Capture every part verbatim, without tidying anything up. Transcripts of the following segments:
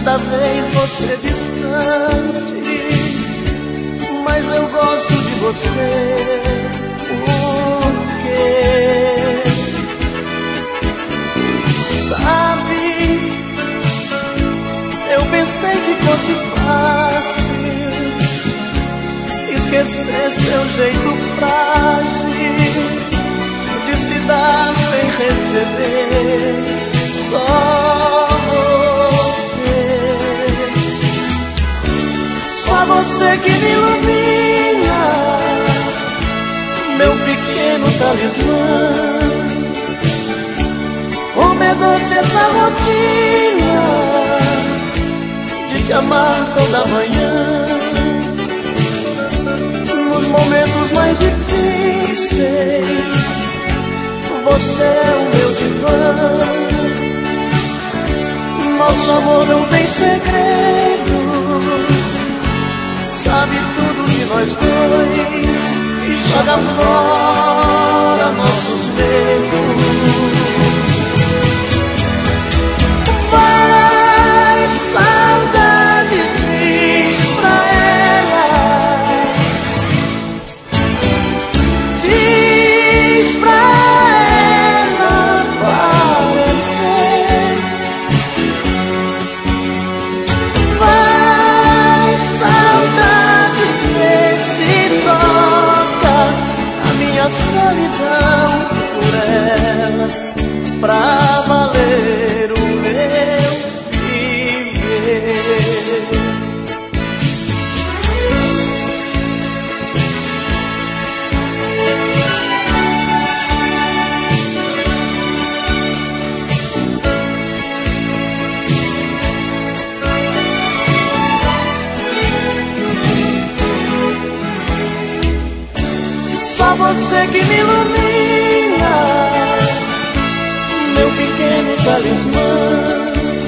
cada vez você distante, mas eu gosto de você. Por quê? Sabe, eu pensei que fosse fácil esquecer seu jeito frágil de se dar sem receber. Só você, só você que me ilumina, meu pequeno talismã. Como é doce essa rotina de te amar toda manhã. Nos momentos mais difíceis, você é o meu divã. Nosso amor não tem segredos, sabe tudo de nós dois e joga fora nossos medos. Vai, saudade, diz pra ela, diz pra ela aparecer. Vai, saudade, vê se toca a minha solidão por ela, pra valer o meu viver. Só você que me ilumina, meu pequeno talismã.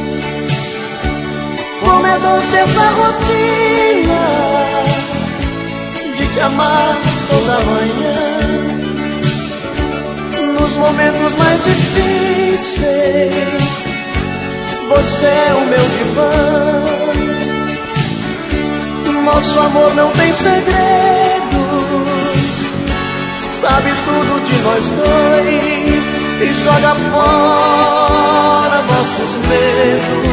Como é doce essa rotina de te amar toda manhã. Nos momentos mais difíceis, você é o meu divã. Nosso amor não tem segredos, sabe tudo de nós dois e joga fora nossos medos.